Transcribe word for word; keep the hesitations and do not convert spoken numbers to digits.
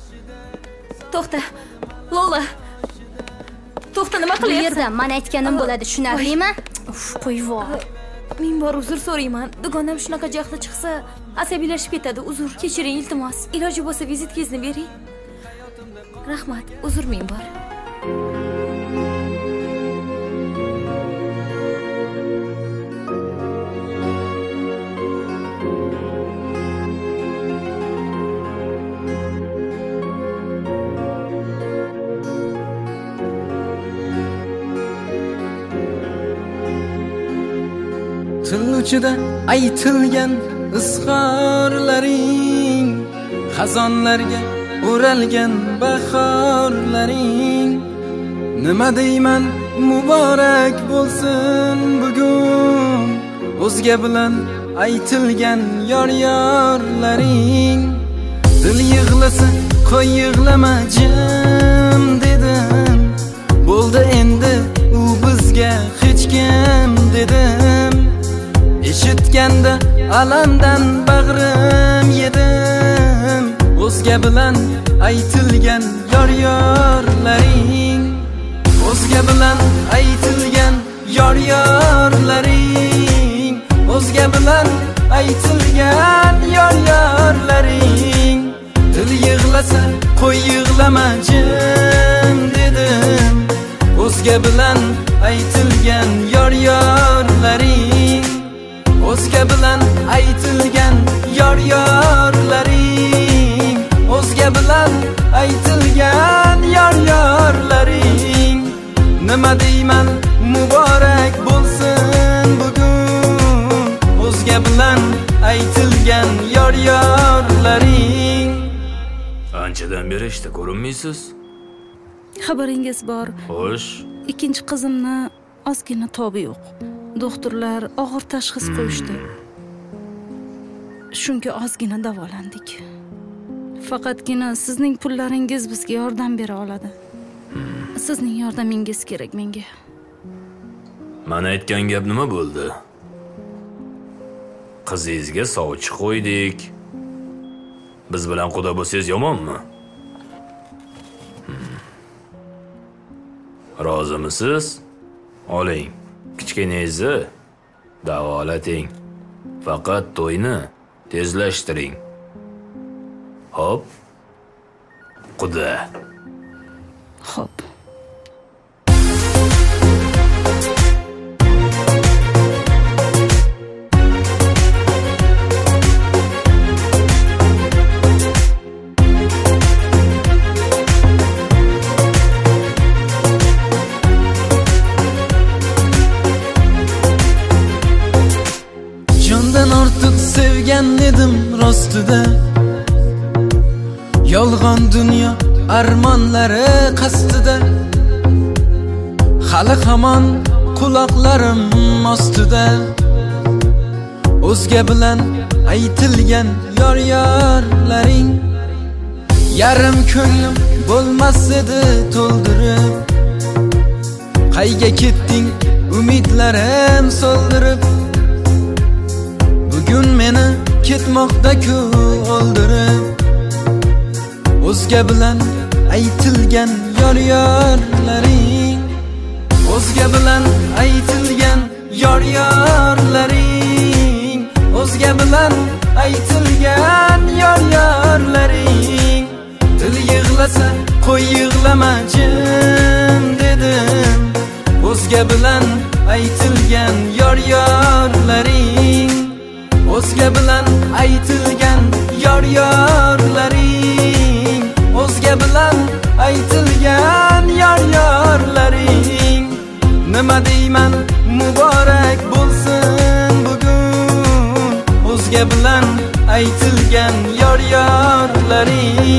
To'xta. Lola. To'xta, nima Bu qilyapsan? yerda men aytganim bo'ladi, tushunarlimi? Uf, qo'yvor. Men bor uzr so'rayman. Dugonam shunaqa jahli chiqsa, asabiylashib ketadi. Uzr, kechiring iltimos. Iloji bo'lsa vizitkangizni bering. Rahmat, uzr men bor. Til uchida aytilgan izhorlaring, xazonlarga o'ralgan bahorlaring. Nima deyman, muborak bo'lsin bugun o'zga bilan aytilgan yor-yorlaring. Dil yig'lasa qo'y yig'lama jim dedim. Bo'ldi endi u bizga hech kim dedim. Eshitganda alamdan bag'rim yedim. O'zga bilan aytilgan yor-yorlaring, o'zga bilan aytilgan yor-yorlaring, o'zga bilan aytilgan yor-yorlaring. Dil yig'lasa qo'y yig'lama jim dedim. O'zga bilan aytilgan yor-yorlaring, o'zga bilan aytilgan yor-yorlaring, o'zga bilan aytilgan yor-yorlaring. Nima deyman, muborak bo'lsin bugun o'zga bilan aytilgan yor-yorlaring. Anchadan beri ishda ko'rinmaysiz. Xabaringiz bor. Xo'sh, Ikkinchi qizimni ozgina tobi yo'q. Doktorlar og'ir tashxis qo'yishdi. Shunga ozgina davolandik. Faqatgina sizning pullaringiz bizga yordam bera oladi. Sizning yordamingiz kerak menga. mana aytgan gap nima bo'ldi? Qizingizga sovchi qo'ydik. Biz bilan quda bo'lsangiz yomonmi? Rozimisiz? Oling. Kichkinangizni davolating. Faqat to'yni tezlashtiring. Hop. Quda. Hop. Sevgan edim rostida, yolg'on dunyo armonlari qasdida. Hali hamon quloqlarim ostida o'zga bilan aytilgan yor-yorlaring. Yarim ko'nglim bo'lmas edi to'ldirib, qayga ketding umidlarim so'ldirib. Bugun meni ketmoqda-ku o'ldirib, o'zga bilan aytilgan yor-yorlaring, o'zga bilan aytilgan yor-yorlaring, o'zga bilan aytilgan yor-yorlaring. Dil yig'lasa qo'y yig'lama jim dedim. O'zga bilan aytilgan yor-yorlaring, o'zga bilan aytilgan yor-yorlaring, o'zga bilan aytilgan yor-yorlaring. Nima deyman, muborak bo'lsin bugun o'zga bilan aytilgan yor-yorlaring.